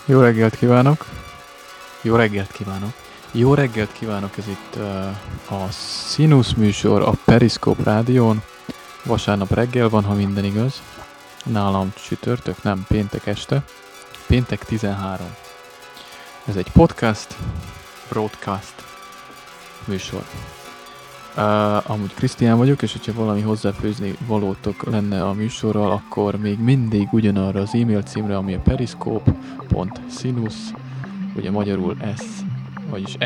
Jó reggelt kívánok! Jó reggelt kívánok! Jó reggelt kívánok! Ez itt a Sinus műsor a Periszkóp rádión. Vasárnap reggel van, ha minden igaz. Nálam csütörtök, nem, péntek este. Péntek 13. Ez egy broadcast műsor. Amúgy Krisztián vagyok, és hogyha valami hozzáfőzni valótok lenne a műsorral, akkor még mindig ugyanarra az e-mail címre, ami a periszkóp.sinus, ugye magyarul vagyis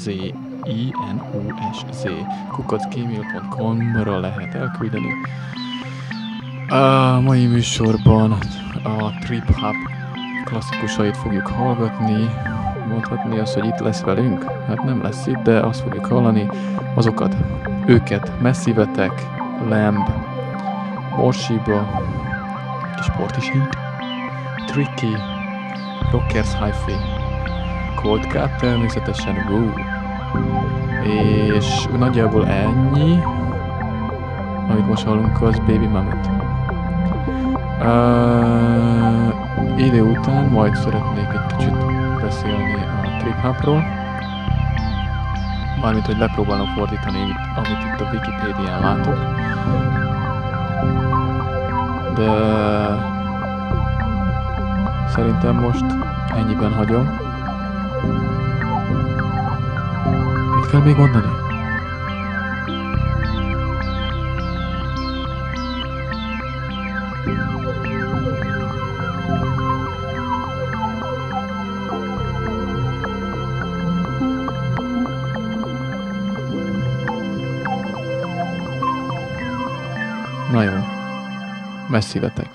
@gmail.com-ra lehet elküldeni. A mai műsorban a Trip Hop klasszikusait fogjuk hallgatni. Mondhatni azt, hogy itt lesz velünk? Hát nem lesz itt, de azt fogjuk hallani. Őket Massive-Attack, Lamb, Morshiba, kis Portishead, Tricky, Rockers Hi-Fi, Cold Cut természetesen, és nagyjából ennyi, amit most hallunk, az Baby Mammoth. Idő után majd szeretnék egy kicsit beszélni a Trip Hopról, mármint, hogy lepróbálom fordítani, amit itt a Wikipédián látok. De szerintem most ennyiben hagyom. Mit kell még mondani? Na jó, Massive-Attack.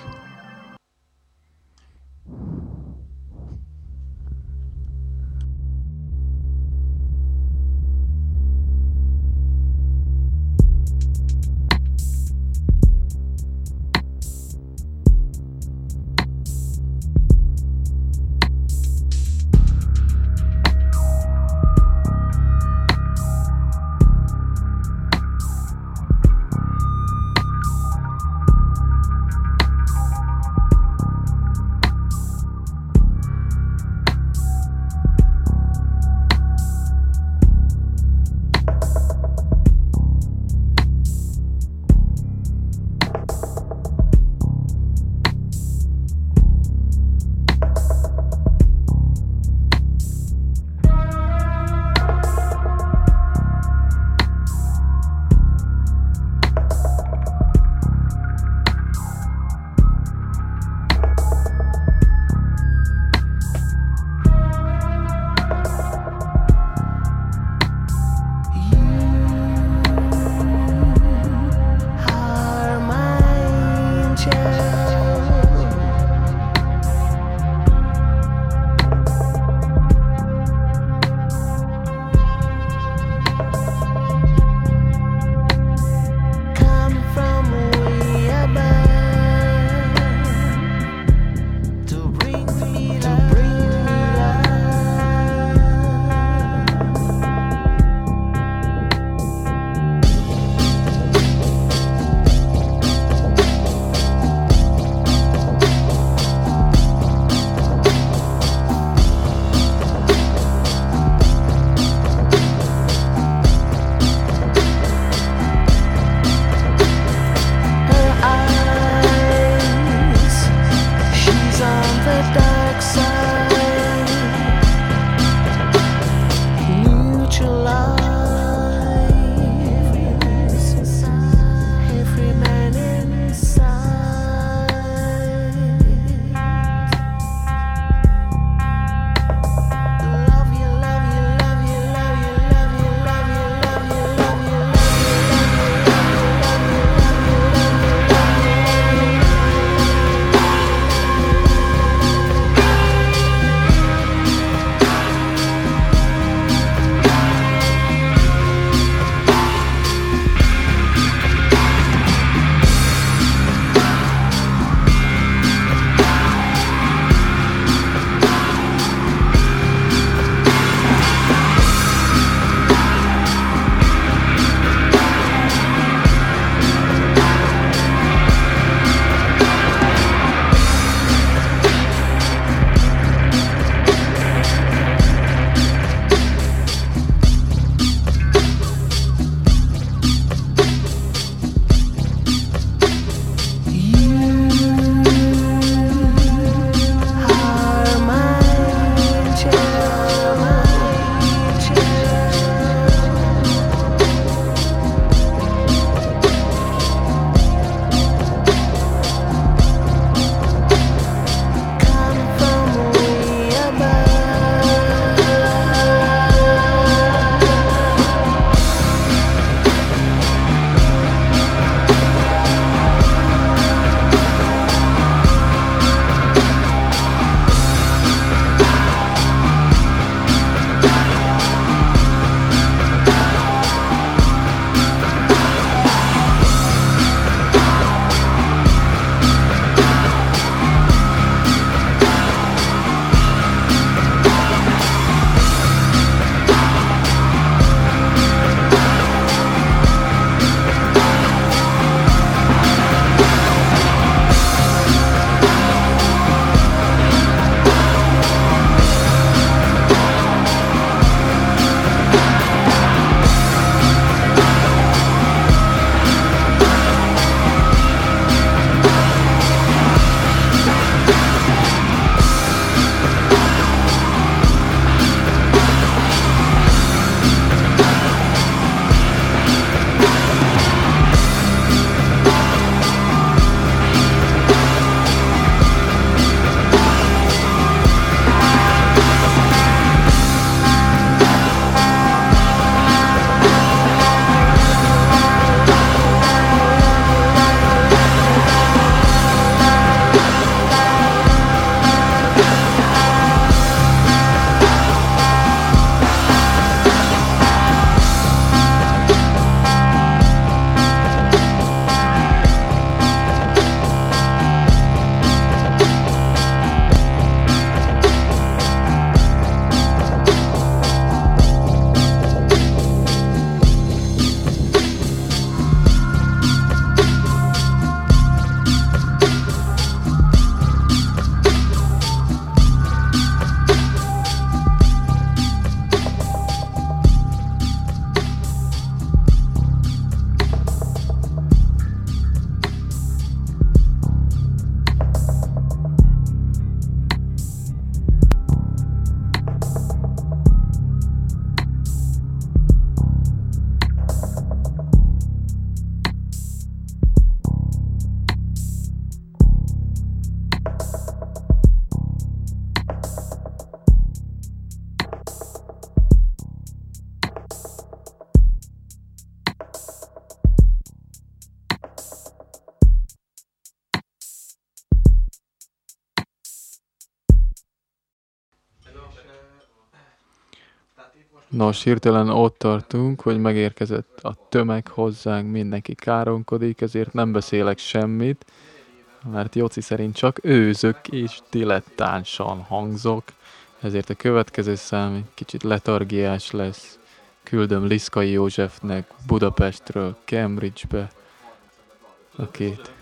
Nos, hirtelen ott tartunk, hogy megérkezett a tömeg hozzánk, mindenki káronkodik, ezért nem beszélek semmit, mert Joci szerint csak őzök és dilettánsan hangzok, ezért a következő szám egy kicsit letargiás lesz. Küldöm Liszkai Józsefnek Budapestről Cambridge-be, akit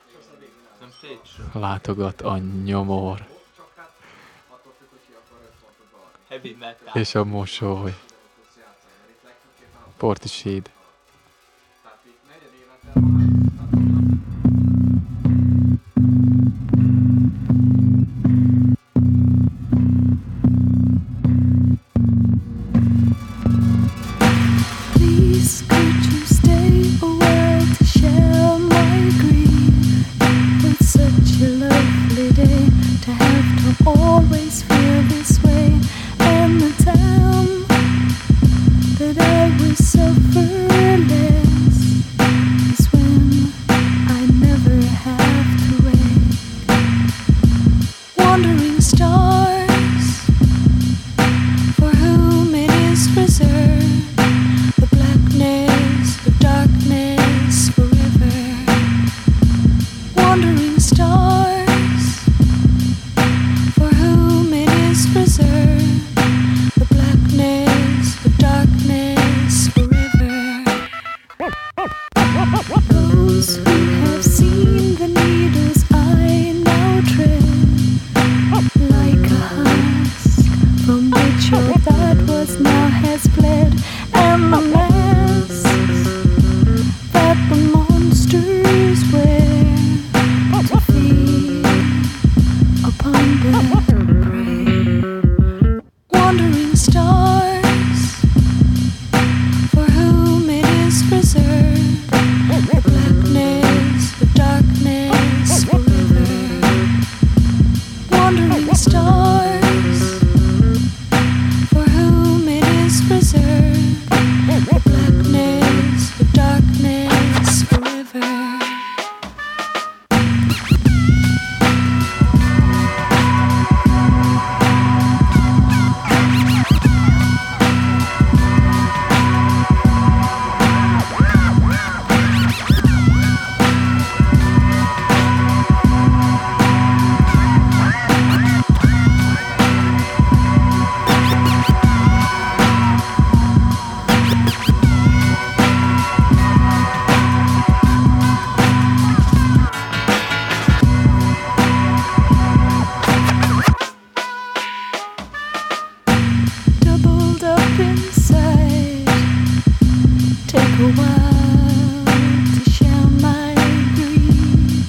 látogat a nyomor és a mosoly. Portishead. Please, could you stay a while to share my grief? It's such a lovely day to have to always feel this way. And the time that I will suffer less is when I never have to wait. Wandering stars, for whom it is reserved, the blackness of darkness forever. Wandering stars, for whom it is reserved, the blackness of darkness forever. Those who have seen the needles I now tread, like a husk from which all that was now has fled, and the masks that the monsters wear to feed upon their prey. Wandering stars, for whom it is reserved, the blackness of darkness forever. Wandering stars, for whom it is reserved, the blackness of darkness forever. Doubled up inside, take a while to share my grief.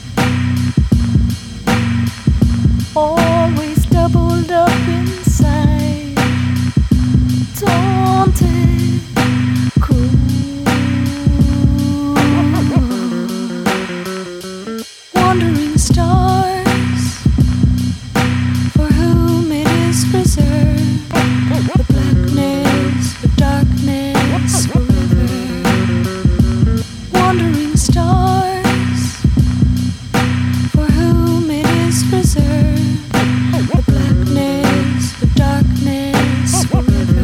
Always doubled up inside, daunted, cool. Wandering stars, for whom it is reserved, the blackness of darkness forever. Wandering stars, for whom it is reserved, the blackness of darkness forever.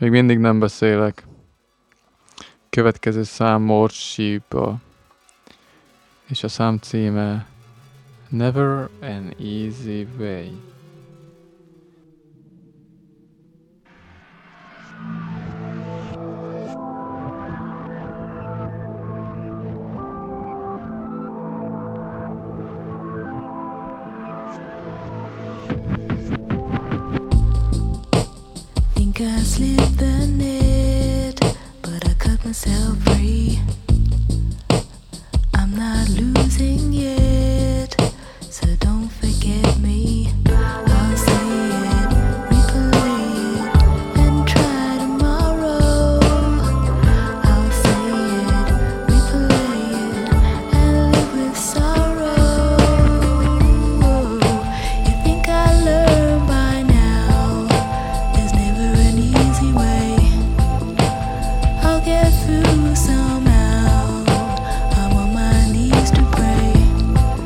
Még mindig nem beszélek. Következő szám Morshiba. És a szám címe Never an Easy Way. Think I slipped the net, but I cut myself free. I'm not losing yet, so don't forget me. I'll say it, replay it, and try tomorrow. I'll say it, replay it, and live with sorrow. You think I learned by now? There's never an easy way. I'll get through somehow. I'm on my knees to pray.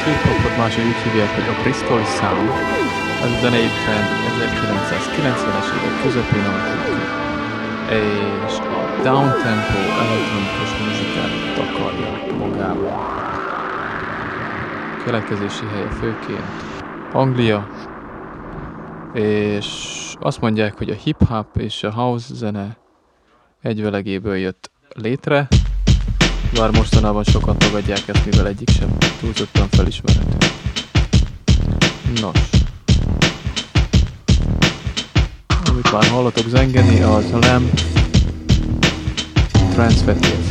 hip-hopot máshogy úgy hívják, hogy a Bristol Sound. Ez a zenei trend 1990-es évek közepén alakult ki. És a downtempo elektronikus muzsikát takarja magába. Keletkezési helye főként Anglia, és azt mondják, hogy a hip-hop és a house zene egyvelegéből jött létre, bár mostanában sokan tagadják ezt, mivel egyik sem túlzottan felismerhető. Nos, amit már hallatok zengeni, az a Lamb Transfetiezi.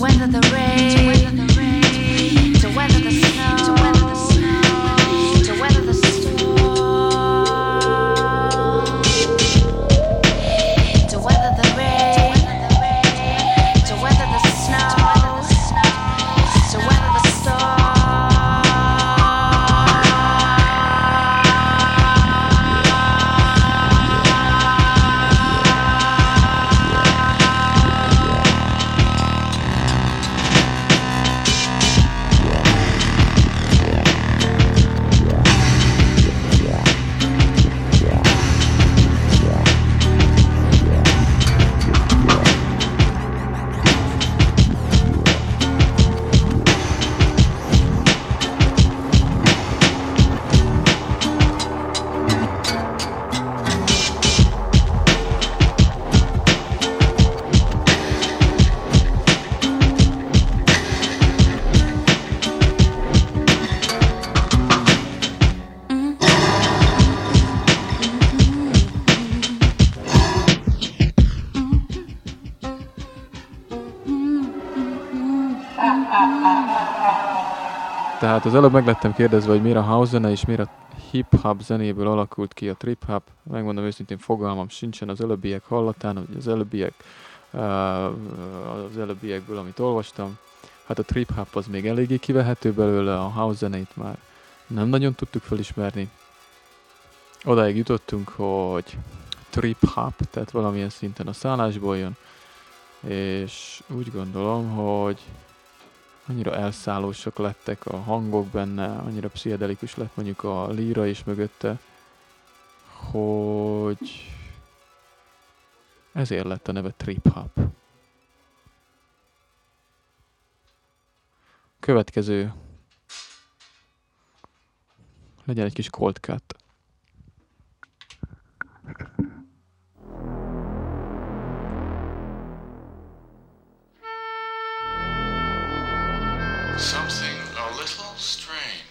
weather the rain, to weather the snow, to weather the snow, to weather the storm, to weather the rain, to weather the snow, to weather the storm. Tehát az előbb meg lettem kérdezve, hogy miért a house zene és miért a hip-hop zenéből alakult ki a trip-hop. Megmondom őszintén, fogalmam sincsen az előbbiek hallatán, vagy az előbbiekből, amit olvastam. Hát a trip-hop az még eléggé kivehető belőle, a house zenét már nem nagyon tudtuk felismerni. Odáig jutottunk, hogy trip-hop, tehát valamilyen szinten a szállásból jön, és úgy gondolom, hogy annyira elszállósak lettek a hangok benne, annyira pszichedelikus lett mondjuk a líra is mögötte, hogy ezért lett a neve trip-hop. Következő. Legyen egy kis cold cut. Something a little strange.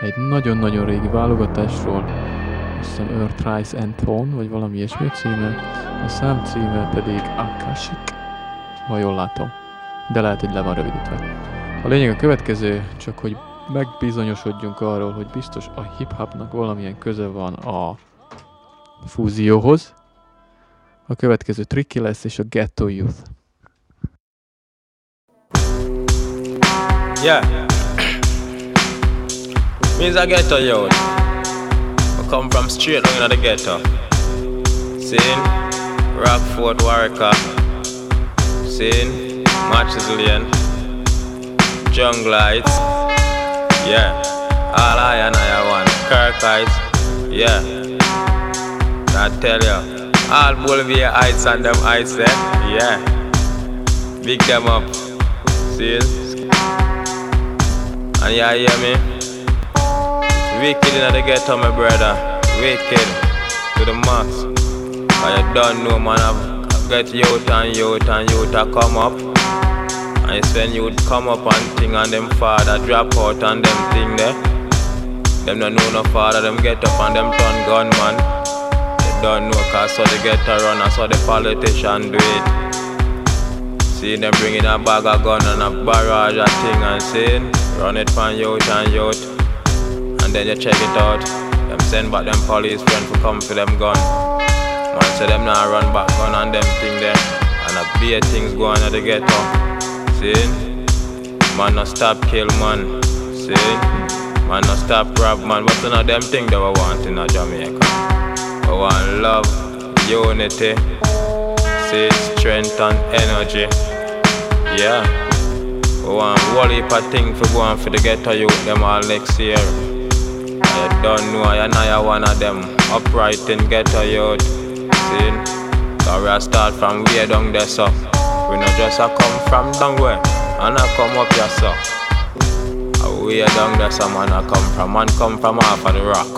egy nagyon-nagyon régi válogatásról, azt hiszem Earthrise and Throne, vagy valami ilyesmi címe, a szám címe pedig Akashic, ha jól látom, de lehet, hogy le van rövidítve. A lényeg a következő, csak hogy megbizonyosodjunk arról, hogy biztos a hip-hopnak valamilyen köze van a fúzióhoz. A következő Tricky lesz és a Ghetto Youth. Yeah. Me's a ghetto youth. I come from straight down in the ghetto. Seen Rockford, Warwick, seen Matches Lane, Jungle Heights. Yeah. All I and I want. Kirk Heights. Yeah. I tell you. All Bolivia Heights and them heights there. Yeah. Big them up. See? And you hear me? Wicked in the ghetto, my brother. Wicked to the max. Cause you don't know, man. I get youth and youth and youth a come up. And it's when youth come up and thing and them father drop out and them thing there. Them don't know no father, them get up and them turn gunman. They don't know cause so they get to run and so the politician do it. See them bringing a bag of gun and a barrage of thing and saying run it from youth and youth. And then you check it out. Them send back them police friends to come for them gun. Man say them now run back gun and them thing there. And a beer things go on at the ghetto. See? Man no stop kill man. See? Man no stop rob man. But none of them thing that we want in a Jamaica. We want love, unity, see, strength and energy. Yeah. We want one heap of things for going for the ghetto youth them all next year. I don't know, I know one of them upright in ghetto youth. See? Cause we start from way down there so. We not just a come from down where and I come up here so. Way down there so man I come from half of the rock.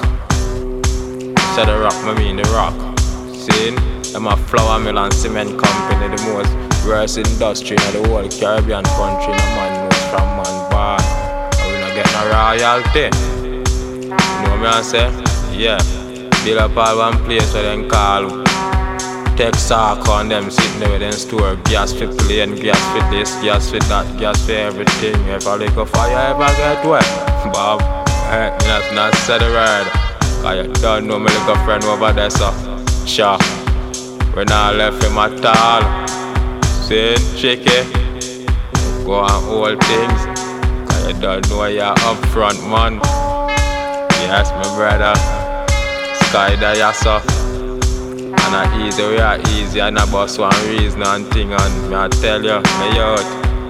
Say the rock, I mean the rock. See? Them a flour mill and cement company, the most worst industry in the whole Caribbean country. No man knows from man bar. And we not get no royalty. You know what I say? Yeah. Build up all one place where them call Texaco and them sitting there with them store. Gas for plane, gas for this, gas for that, gas for everything. If a little fire ever get wet, Bob, me not say the word. Cause you don't know my little friend over there so. Sure. We not left him at all. See, cheeky. Go on hold things. Cause you don't know you're up front, man. Yes, my brother. Sky there, yes, sir. And I easy, we are easy. And I boss one reason and thing. And me I tell you, my youth.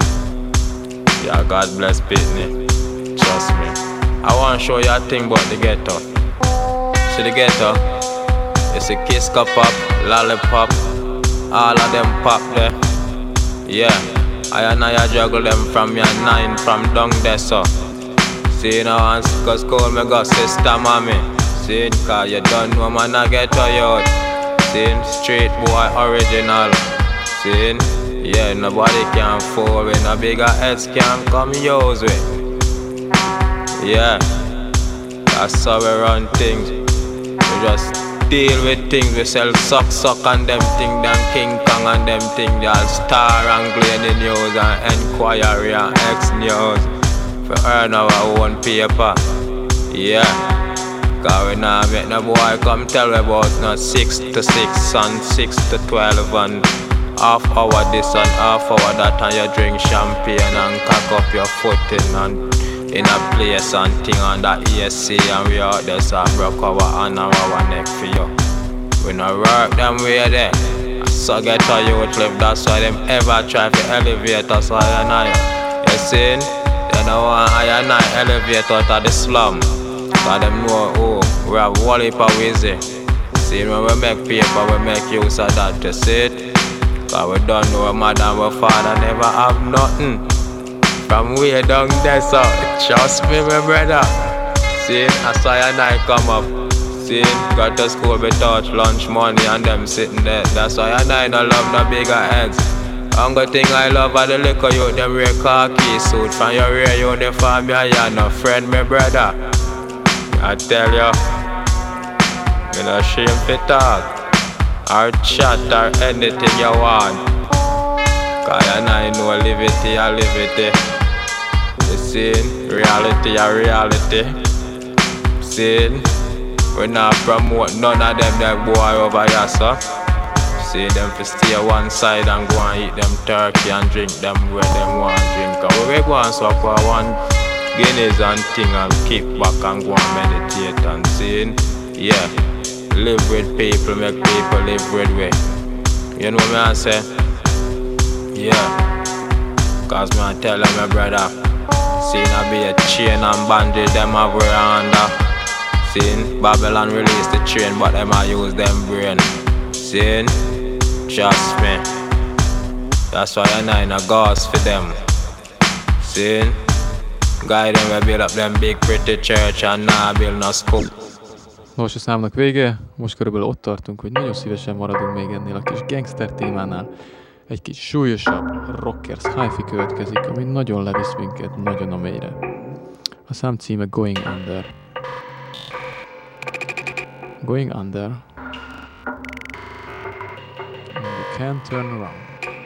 Yeah, God bless Pitney. Trust me. I want to show you a thing about the ghetto. See the ghetto? It's a kiss cup pop, lollipop. All of them pop there. Yeah, I juggle them from your 9 from down there so. See now and cause call me go sister mommy. See, cause you don't know man I get to youth. See, straight boy original. See, yeah, nobody can fool with. No bigger heads can come yours with. Yeah, that's how we run things. We just deal with things, we sell suck and them thing, them King Kong and them thing, y'all Star and Glenn News and Enquiry and X News for earn our own paper. Yeah, cause we now make no boy come tell me about no 6 to 6 and 6 to 12 and half hour this and half hour that and you drink champagne and cock up your foot in a place and thing on that ESC and we out there so I broke our hand and our neck for you. We no work them way there. So get a youth live, that's why them ever try to elevate us high and higher. You see? They don't want high and high elevate out of the slum. Cause them know, oh, we have one heap of easy. See, when we make paper, we make use of that, you see it? Cause we don't know mother and our father never have nothing. From way down there, so trust me, my brother. See, I saw your night come up. See, got to school without lunch money and them sitting there. That's why I no love no bigger heads. Only thing I love are the liquor youth, them wear khaki suit. From your rear uniform, you're no friend, my brother. I tell you, me no shame fi talk or chat or anything you want. Cause you know liberty a liberty. You see, reality a reality. See, we not promote none of them boy over here, so. See them fi stay one side and go and eat them turkey and drink them where them want drink. Cause we go and swap for one Guinness and thing and kick back and go and meditate and see, yeah, live with people, make people live with we. You know what me I say? Yeah, cause me I tell them my brother, see I be a chain and bandage them have wear under. See, Babylon release the chain but them I use them brain. See, trust me, that's why I ain't a ghost for them. See, guide them we build up them big pretty church and now build no school. Nos, a számnak vége, most körülbelül ott tartunk, hogy nagyon szívesen maradunk még ennél a kis gangster témánál. Egy kis súlyosabb rockers hi-fi következik, ami nagyon levisz minket, nagyon a mélyre. A szám címe Going Under. Going Under. And you can't turn around.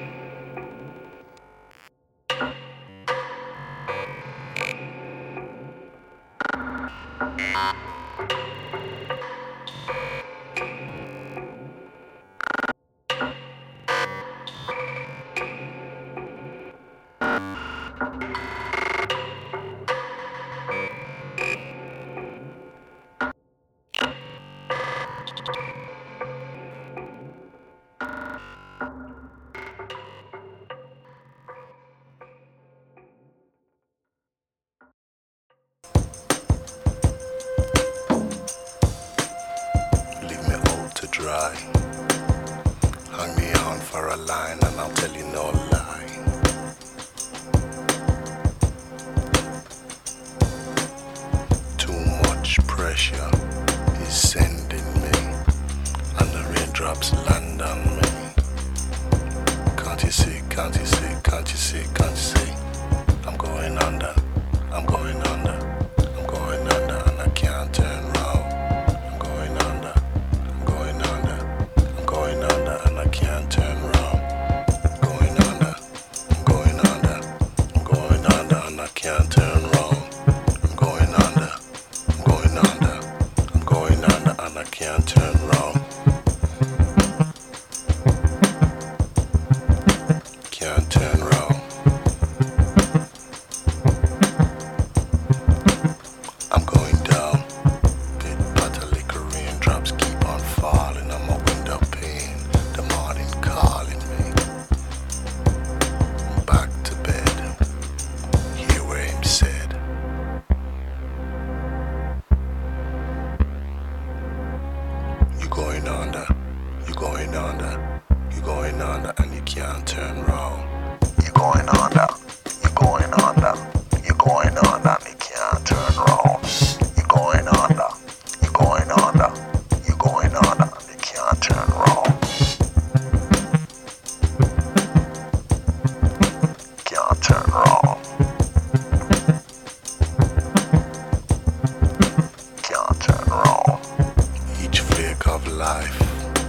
Hang me on for a line and I'll tell you no lie. Too much pressure is sending me, and the raindrops land on me. Can't you see, can't you see, can't you see, can't you see? I'm going under, I'm going under, I'm going under, and I can't turn round. I'm going under, I'm going under, I'm going under, and I can't turn round. Going under, I'm going under, I'm going under, and I can't turn round. I'm going under, I'm going under, I'm going under, and I can't turn round. Can't turn round. I'm going down. Bit butter liquor raindrops keep on falling on my window pane. The morning calling me. Back to bed. Hear where him said. You going under. You going under. You going under and you can't turn round. You going under. You going under. You going under and you can't turn round. You going under. You going under. You going under and you can't turn round. Can't turn round. Can't turn round. Each flake of life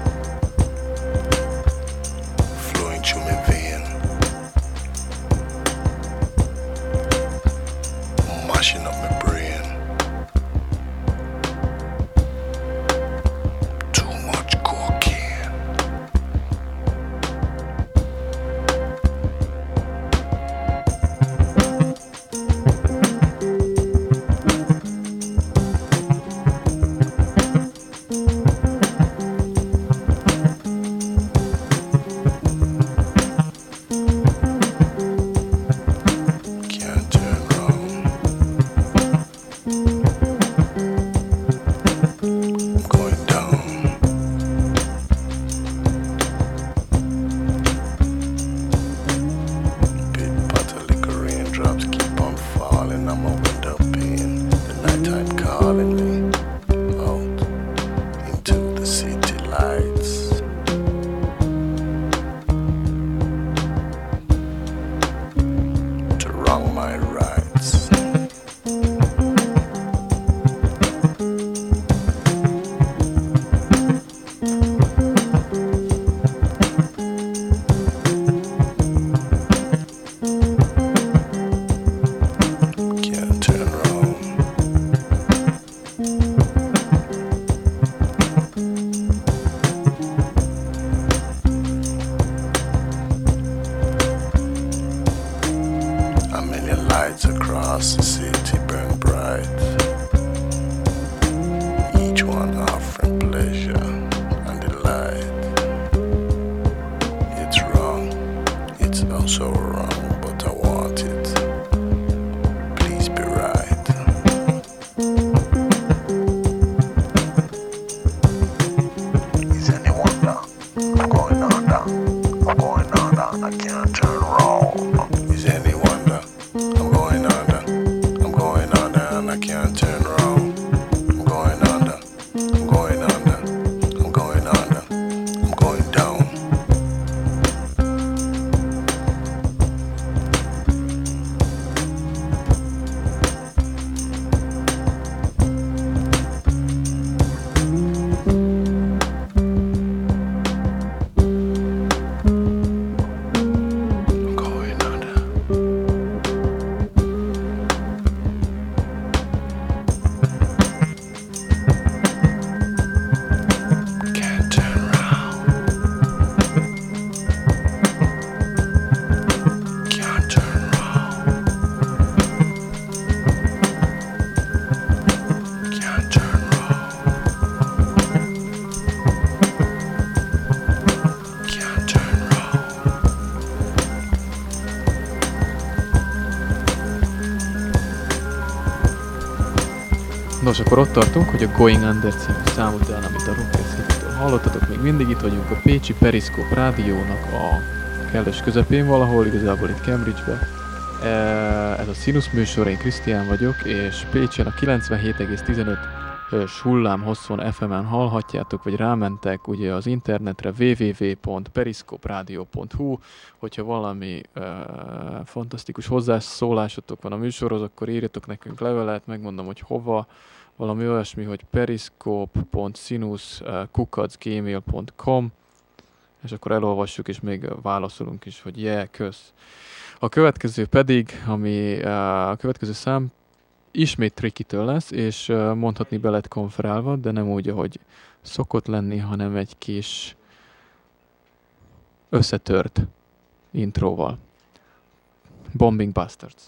flowing through my vein. lights across the city burn bright, each one offering pleasure and delight. It's wrong, it's also wrong, but I want it. Please be right. Is anyone down? I'm going on down. I'm going on down. I can't turn around. Is anyone down? I'm going on down. I'm going on down. I can't turn around. I'm going on down. I'm going on down. I'm going on down. I'm going down. I'm going on down. Can't turn around. Can't turn around. Can't turn around. Can't turn around. Nos, akkor ott tartunk, hogy a Going Under című szám után, amit a Rockers City-től hallottatok, még mindig itt vagyunk a Pécsi Periszkóp rádiónak a kellős közepén valahol, igazából itt Cambridge-be. Ez a Sinus műsor, én Krisztián vagyok, és Pécsen a 97,15-ös hullám hosszon FM-en hallhatjátok, vagy rámentek ugye az internetre www.periszkopradio.hu, hogyha valami fantasztikus hozzászólásotok van a műsorhoz, akkor írjatok nekünk levelet, megmondom, hogy hova, valami olyasmi, hogy periszkop.sinus@gmail.com, és akkor elolvassuk, és még válaszolunk is, hogy kösz. A következő pedig, a következő szám ismét Tricky-től lesz, és mondhatni be lett konferálva, de nem úgy, ahogy szokott lenni, hanem egy kis összetört intróval. Bombing Bastards.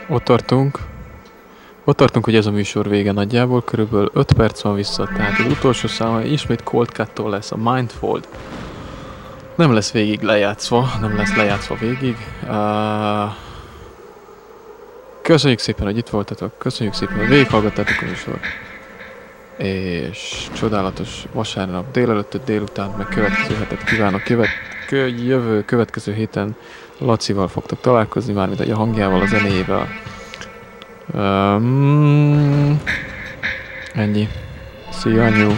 Ott tartunk, hogy ez a műsor vége nagyjából, körülbelül 5 perc van vissza, tehát az utolsó száma ismét Cold Cut-tól lesz a Mindfold. Nem lesz végig lejátszva, nem lesz lejátszva végig. Köszönjük szépen, hogy itt voltatok, köszönjük szépen, hogy végighallgattátok a műsort. És csodálatos vasárnap délelőttöt, délután, meg következő hetet kívánok. Következő héten Lacival fogtok találkozni, mármint a hangjával, a zenéjével. Ennyi. Szia, anyu!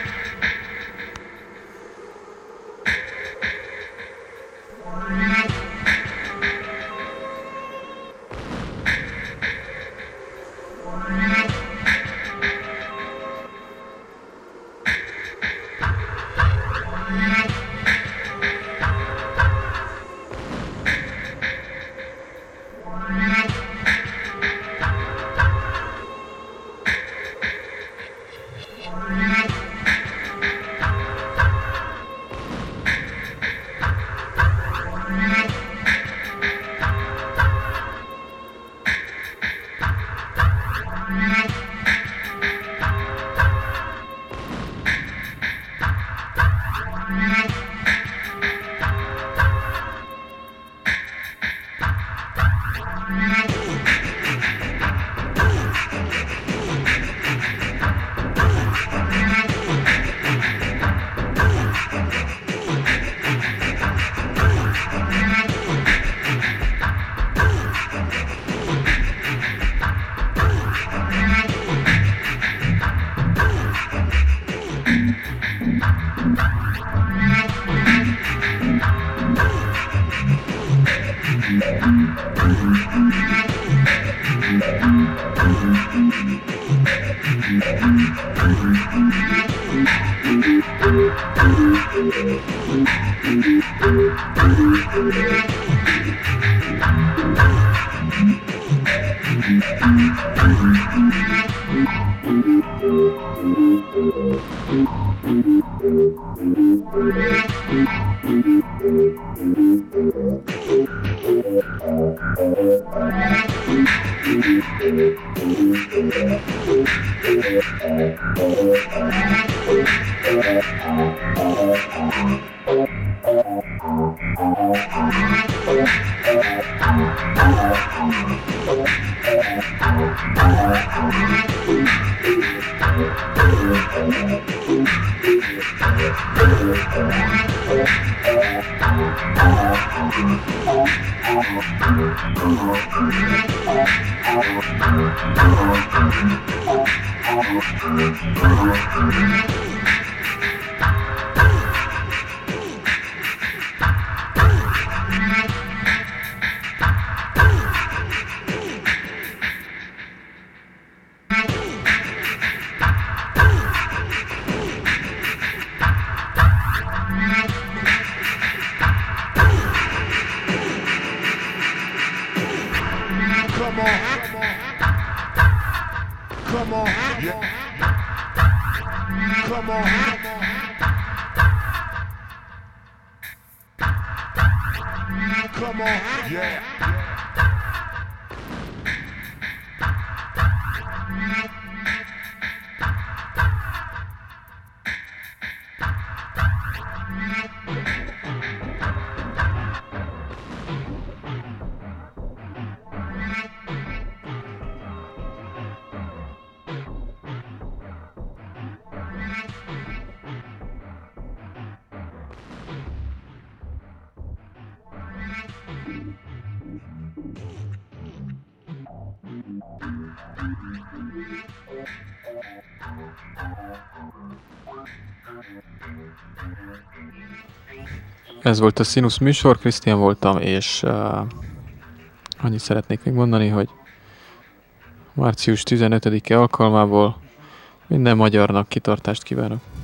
Ez volt a Sinus műsor, Krisztián voltam, és annyit szeretnék még mondani, hogy március 15-e alkalmából minden magyarnak kitartást kívánok.